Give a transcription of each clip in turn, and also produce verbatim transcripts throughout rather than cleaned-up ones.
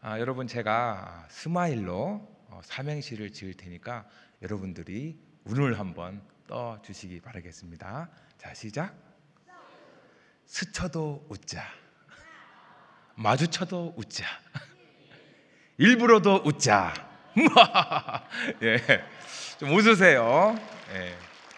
아, 여러분 제가 스마일로 어, 삼행시를 지을 테니까 여러분들이 운을 한번 떠 주시기 바라겠습니다. 자, 시작. 스쳐도 웃자, 마주쳐도 웃자, 일부러도 웃자. 예, 좀 웃으세요. 예.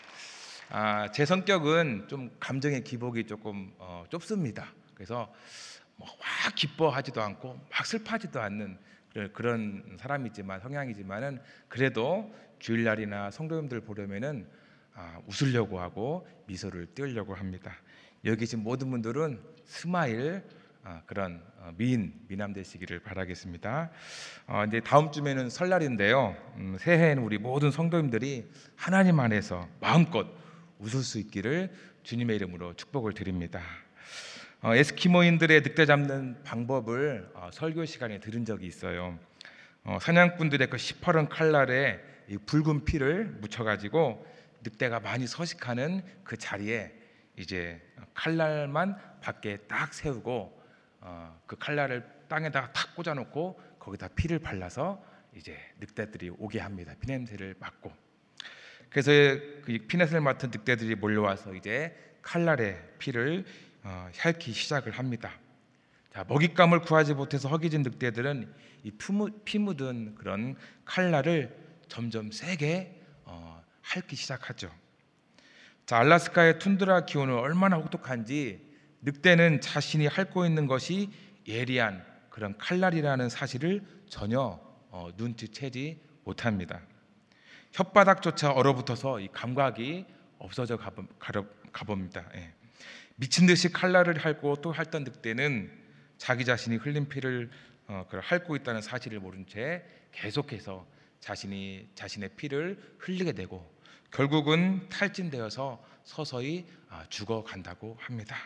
아, 제 성격은 좀 감정의 기복이 조금 어, 좁습니다. 그래서 뭐 막 기뻐하지도 않고 막 슬퍼하지도 않는 그런, 그런 사람이지만 성향이지만은 그래도 주일날이나 성도님들 보려면은 아, 웃으려고 하고 미소를 띄우려고 합니다. 여기 계신 모든 분들은 스마일 아, 그런 어, 미인 미남 되시기를 바라겠습니다. 어, 이제 다음 주면은 설날인데요. 음, 새해에는 우리 모든 성도님들이 하나님 안에서 마음껏 웃을 수 있기를 주님의 이름으로 축복을 드립니다. 어, 에스키모인들의 늑대 잡는 방법을 어, 설교 시간에 들은 적이 있어요. 어, 사냥꾼들의 그 시퍼런 칼날에 이 붉은 피를 묻혀가지고 늑대가 많이 서식하는 그 자리에 이제 칼날만 밖에 딱 세우고 어, 그 칼날을 땅에다가 탁 꽂아놓고 거기다 피를 발라서 이제 늑대들이 오게 합니다. 피냄새를 맡고. 그래서 그 피냄새를 맡은 늑대들이 몰려와서 이제 칼날의 피를 어, 핥기 시작을 합니다. 자, 먹잇감을 구하지 못해서 허기진 늑대들은 이 피 묻은 그런 칼날을 점점 세게 어, 핥기 시작하죠. 자, 알라스카의 툰드라 기온은 얼마나 혹독한지 늑대는 자신이 핥고 있는 것이 예리한 그런 칼날이라는 사실을 전혀 어, 눈치채지 못합니다. 혓바닥조차 얼어붙어서 이 감각이 없어져 가봅니다. 예. 미친 듯이 칼날을 핥고 또 핥던 늑대는 자기 자신이 흘린 피를 어, 핥고 있다는 사실을 모른 채 계속해서 자신이 자신의 피를 흘리게 되고 결국은 탈진되어서 서서히 아, 죽어간다고 합니다.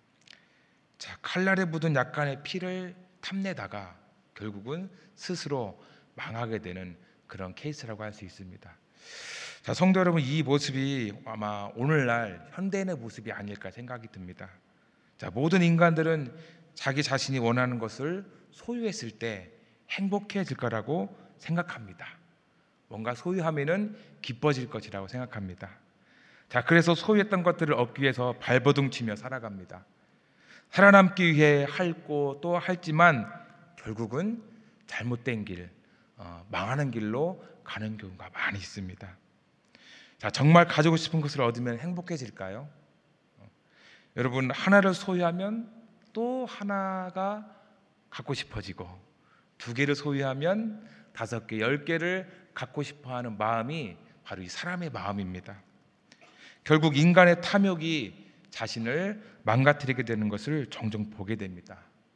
자, 칼날에 묻은 약간의 피를 탐내다가 결국은 스스로 망하게 되는 그런 케이스라고 할 수 있습니다. 자, 성도 여러분, 이 모습이 아마 오늘날 현대인의 모습이 아닐까 생각이 듭니다. 자, 모든 인간들은 자기 자신이 원하는 것을 소유했을 때 행복해질 거라고 생각합니다. 뭔가 소유하면은 기뻐질 것이라고 생각합니다. 자, 그래서 소유했던 것들을 얻기 위해서 발버둥치며 살아갑니다. 살아남기 위해 핥고 또 핥지만 결국은 잘못된 길, 어, 망하는 길로 가는 경우가 많이 있습니다. 자, 정말 가지고 싶은 것을 얻으면 행복해질까요? 어, 여러분, 하나를 소유하면 또 하나가 갖고 싶어지고 두 개를 소유하면 다섯 개, 열 개를 갖고 싶어하는 마음이 바로 이 사람의 마음입니다. 결국 인간의 탐욕이 자신을 망가뜨리게 되는 것을 종종 보게 됩니다.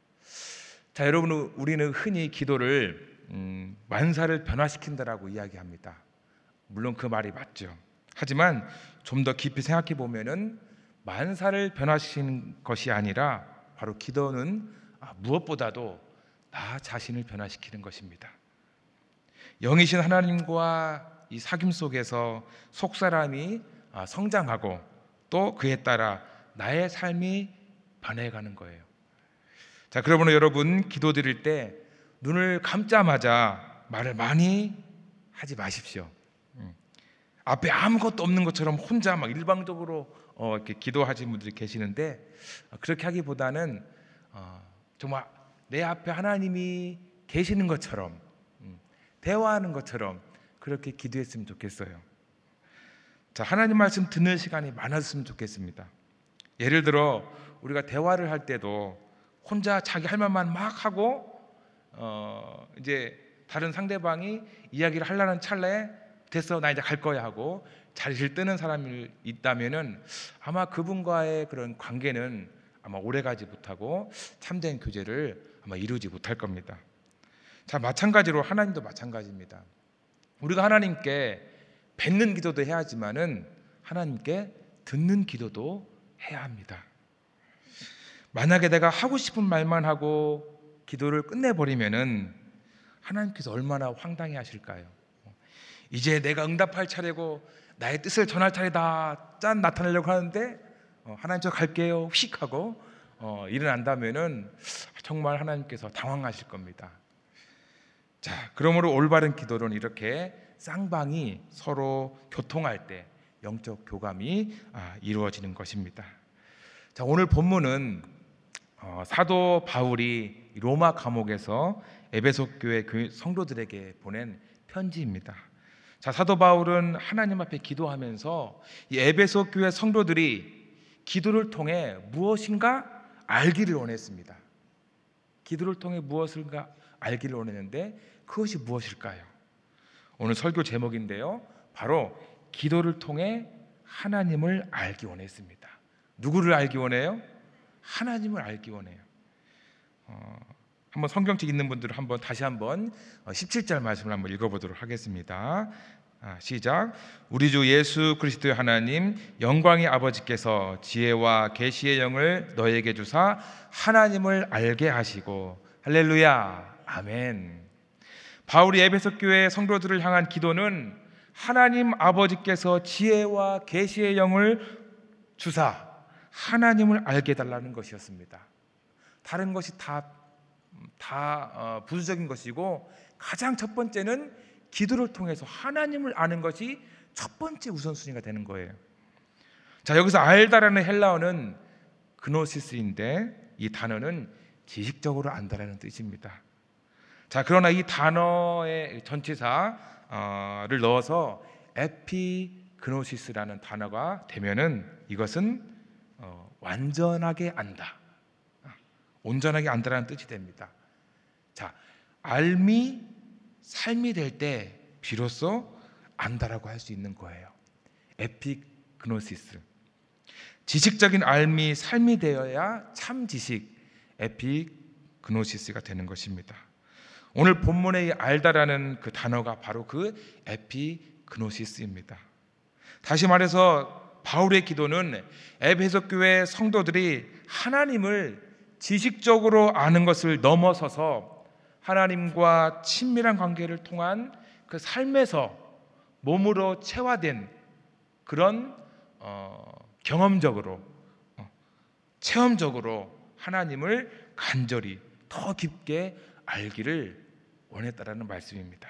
자, 여러분, 우리는 흔히 기도를 음, 만사를 변화시킨다라고 이야기합니다. 물론 그 말이 맞죠. 하지만 좀 더 깊이 생각해 보면은 만사를 변화시키는 것이 아니라 바로 기도는 무엇보다도 나 자신을 변화시키는 것입니다. 영이신 하나님과 이 사귐 속에서 속사람이 성장하고 또 그에 따라 나의 삶이 변해가는 거예요. 자, 그러므로 여러분, 기도드릴 때 눈을 감자마자 말을 많이 하지 마십시오. 앞에 아무것도 없는 것처럼 혼자 막 일방적으로 어, 이렇게 기도하시는 분들이 계시는데 그렇게 하기보다는 어, 정말 내 앞에 하나님이 계시는 것처럼 음, 대화하는 것처럼 그렇게 기도했으면 좋겠어요. 자, 하나님 말씀 듣는 시간이 많았으면 좋겠습니다. 예를 들어 우리가 대화를 할 때도 혼자 자기 할 말만 막 하고 어, 이제 다른 상대방이 이야기를 하려는 찰나에 됐어, 나 이제 갈 거야 하고 자리를 뜨는 사람이 있다면은 아마 그분과의 그런 관계는 아마 오래가지 못하고 참된 교제를 아마 이루지 못할 겁니다. 자, 마찬가지로 하나님도 마찬가지입니다. 우리가 하나님께 뱉는 기도도 해야 하지만은 하나님께 듣는 기도도 해야 합니다. 만약에 내가 하고 싶은 말만 하고 기도를 끝내버리면은 하나님께서 얼마나 황당해 하실까요? 이제 내가 응답할 차례고 나의 뜻을 전할 차례다 짠 나타내려고 하는데 어, 하나님 저 갈게요 휙 하고 어, 일어난다면은 정말 하나님께서 당황하실 겁니다. 자, 그러므로 올바른 기도는 이렇게 쌍방이 서로 교통할 때 영적 교감이 아, 이루어지는 것입니다. 자, 오늘 본문은 어, 사도 바울이 로마 감옥에서 에베소 교회 성도들에게 보낸 편지입니다. 자, 사도 바울은 하나님 앞에 기도하면서 이 에베소 교회 성도들이 기도를 통해 무엇인가 알기를 원했습니다. 기도를 통해 무엇인가 알기를 원했는데 그것이 무엇일까요? 오늘 설교 제목인데요, 바로 기도를 통해 하나님을 알기 원했습니다. 누구를 알기 원해요? 하나님을 알기 원해요. 어, 한번 성경책 있는 분들은 한번 다시 한번 십칠 절 말씀을 한번 읽어보도록 하겠습니다. 아, 시작. 우리 주 예수 그리스도의 하나님 영광의 아버지께서 지혜와 계시의 영을 너에게 주사 하나님을 알게 하시고, 할렐루야, 아멘. 바울이 에베소 교회 성도들을 향한 기도는 하나님 아버지께서 지혜와 계시의 영을 주사 하나님을 알게 해달라는 것이었습니다. 다른 것이 다, 다 어, 부수적인 것이고, 가장 첫 번째는 기도를 통해서 하나님을 아는 것이 첫 번째 우선순위가 되는 거예요. 자, 여기서 알다라는 헬라어는 그노시스인데 이 단어는 지식적으로 안다라는 뜻입니다. 자, 그러나 이 단어의 전치사를 넣어서 에피그노시스라는 단어가 되면은 이것은 어, 완전하게 안다, 온전하게 안다라는 뜻이 됩니다. 자, 알미 삶이 될 때 비로소 안다라고 할 수 있는 거예요. 에피그노시스, 지식적인 알미 삶이 되어야 참 지식, 에피그노시스가 되는 것입니다. 오늘 본문의 알다라는 그 단어가 바로 그 에피그노시스입니다. 다시 말해서 바울의 기도는 에베소 교회 성도들이 하나님을 지식적으로 아는 것을 넘어서서 하나님과 친밀한 관계를 통한 그 삶에서 몸으로 체화된 그런 어, 경험적으로 어, 체험적으로 하나님을 간절히 더 깊게 알기를 원했다라는 말씀입니다.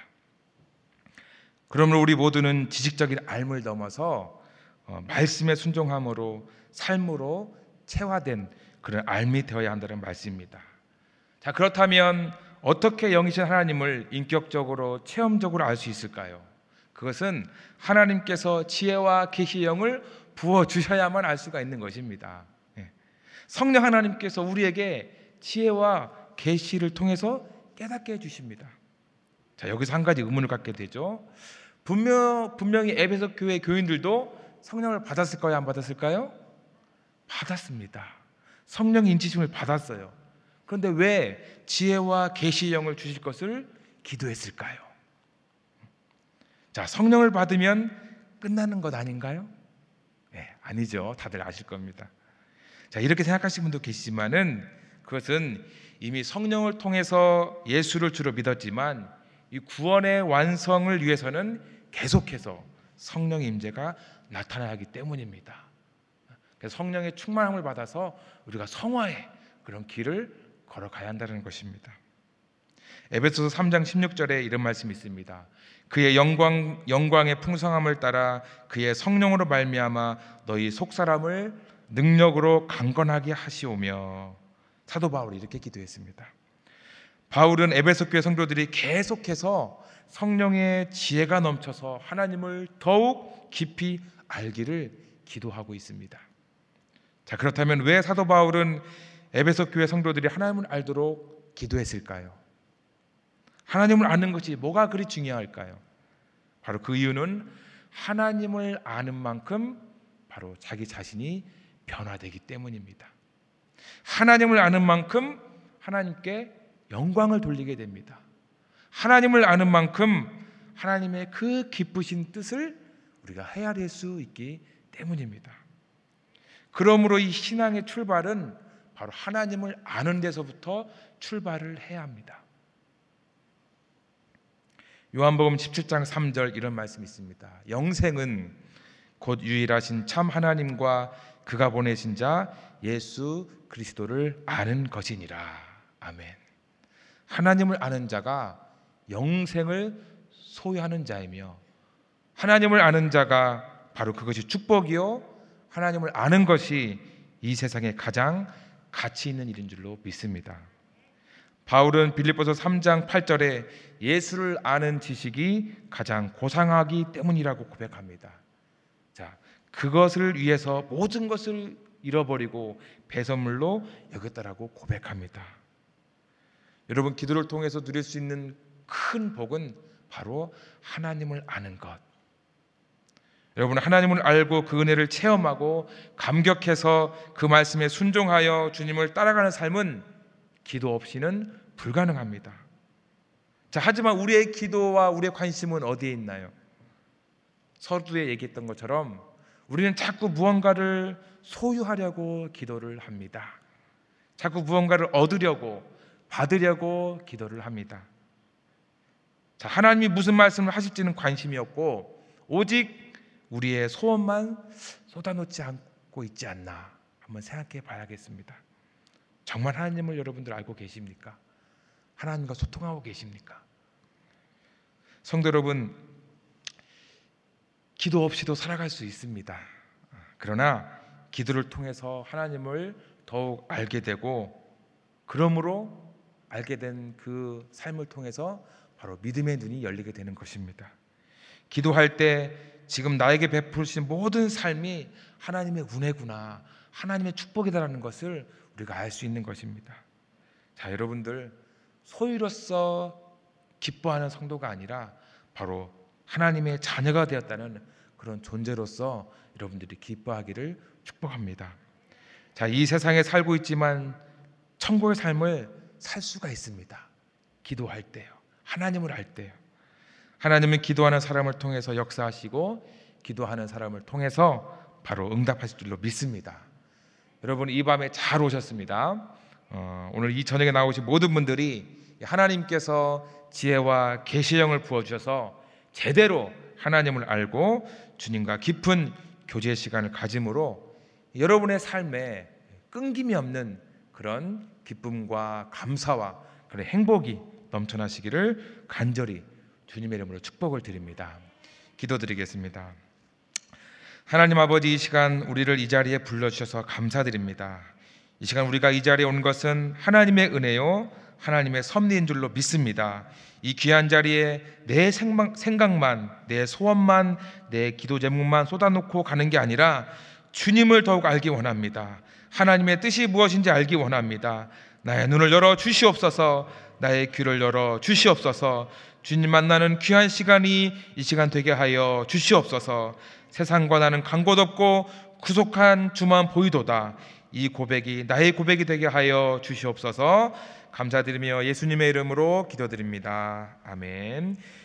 그러므로 우리 모두는 지식적인 알을 넘어서 어, 말씀의 순종함으로 삶으로 체화된 그런 알미 되어야 한다는 말씀입니다. 자, 그렇다면 어떻게 영이신 하나님을 인격적으로 체험적으로 알 수 있을까요? 그것은 하나님께서 지혜와 계시의 영을 부어 주셔야만 알 수가 있는 것입니다. 성령 하나님께서 우리에게 지혜와 계시를 통해서 깨닫게 해주십니다. 자, 여기서 한 가지 의문을 갖게 되죠. 분명, 분명히 에베소 교회 교인들도 성령을 받았을까요? 안 받았을까요? 받았습니다. 성령 인치심을 받았어요. 그런데 왜 지혜와 계시의 영을 주실 것을 기도했을까요? 자, 성령을 받으면 끝나는 것 아닌가요? 네, 아니죠. 다들 아실 겁니다. 자, 이렇게 생각하시는 분도 계시지만은 그것은 이미 성령을 통해서 예수를 주로 믿었지만 이 구원의 완성을 위해서는 계속해서 성령의 임재가 나타나야 하기 때문입니다. 그래서 성령의 충만함을 받아서 우리가 성화의 그런 길을 걸어가야 한다는 것입니다. 에베소서 삼 장 십육 절에 이런 말씀이 있습니다. 그의 영광, 영광의 풍성함을 따라 그의 성령으로 말미암아 너희 속사람을 능력으로 강건하게 하시오며. 사도 바울이 이렇게 기도했습니다. 바울은 에베소 교회 성도들이 계속해서 성령의 지혜가 넘쳐서 하나님을 더욱 깊이 알기를 기도하고 있습니다. 자, 그렇다면 왜 사도 바울은 에베소 교회 성도들이 하나님을 알도록 기도했을까요? 하나님을 아는 것이 뭐가 그리 중요할까요? 바로 그 이유는 하나님을 아는 만큼 바로 자기 자신이 변화되기 때문입니다. 하나님을 아는 만큼 하나님께 영광을 돌리게 됩니다. 하나님을 아는 만큼 하나님의 그 기쁘신 뜻을 우리가 헤아릴 수 있기 때문입니다. 그러므로 이 신앙의 출발은 바로 하나님을 아는 데서부터 출발을 해야 합니다. 요한복음 십칠 장 삼 절 이런 말씀이 있습니다. 영생은 곧 유일하신 참 하나님과 그가 보내신 자 예수 그리스도를 아는 것이니라. 아멘. 하나님을 아는 자가 영생을 소유하는 자이며 하나님을 아는 자가 바로 그것이 축복이요 하나님을 아는 것이 이 세상에 가장 가치 있는 일인 줄로 믿습니다. 바울은 빌립보서 삼 장 팔 절에 예수를 아는 지식이 가장 고상하기 때문이라고 고백합니다. 자, 그것을 위해서 모든 것을 잃어버리고 배설물로 여겼다라고 고백합니다. 여러분, 기도를 통해서 누릴 수 있는 큰 복은 바로 하나님을 아는 것. 여러분, 하나님을 알고 그 은혜를 체험하고 감격해서 그 말씀에 순종하여 주님을 따라가는 삶은 기도 없이는 불가능합니다. 자, 하지만 우리의 기도와 우리의 관심은 어디에 있나요? 서두에 얘기했던 것처럼 우리는 자꾸 무언가를 소유하려고 기도를 합니다. 자꾸 무언가를 얻으려고, 받으려고 기도를 합니다. 자, 하나님이 무슨 말씀을 하실지는 관심이 없고 오직 우리의 소원만 쏟아놓지 않고 있지 않나 한번 생각해 봐야겠습니다. 정말 하나님을 여러분들 알고 계십니까? 하나님과 소통하고 계십니까? 성도 여러분, 기도 없이도 살아갈 수 있습니다. 그러나 기도를 통해서 하나님을 더욱 알게 되고, 그러므로 알게 된 그 삶을 통해서 바로 믿음의 눈이 열리게 되는 것입니다. 기도할 때 지금 나에게 베푸신 모든 삶이 하나님의 은혜구나, 하나님의 축복이다라는 것을 우리가 알 수 있는 것입니다. 자, 여러분들, 소유로서 기뻐하는 성도가 아니라 바로 하나님의 자녀가 되었다는 그런 존재로서 여러분들이 기뻐하기를 축복합니다. 자, 이 세상에 살고 있지만 천국의 삶을 살 수가 있습니다. 기도할 때요, 하나님을 알 때요. 하나님은 기도하는 사람을 통해서 역사하시고 기도하는 사람을 통해서 바로 응답하실 줄로 믿습니다. 여러분, 이 밤에 잘 오셨습니다. 어, 오늘 이 저녁에 나오신 모든 분들이 하나님께서 지혜와 계시형을 부어주셔서 제대로 하나님을 알고 주님과 깊은 교제 시간을 가짐으로 여러분의 삶에 끊김이 없는 그런 기쁨과 감사와 그런 행복이 넘쳐나시기를 간절히 주님의 이름으로 축복을 드립니다. 기도드리겠습니다. 하나님 아버지, 이 시간 우리를 이 자리에 불러주셔서 감사드립니다. 이 시간 우리가 이 자리에 온 것은 하나님의 은혜요 하나님의 섭리인 줄로 믿습니다. 이 귀한 자리에 내 생각만, 내 소원만, 내 기도 제목만 쏟아놓고 가는 게 아니라 주님을 더욱 알기 원합니다. 하나님의 뜻이 무엇인지 알기 원합니다. 나의 눈을 열어 주시옵소서, 나의 귀를 열어 주시옵소서. 주님 만나는 귀한 시간이 이 시간 되게 하여 주시옵소서. 세상과 나는 간 곳 없고 구속한 주만 보이도다. 이 고백이 나의 고백이 되게 하여 주시옵소서. 감사드리며 예수님의 이름으로 기도드립니다. 아멘.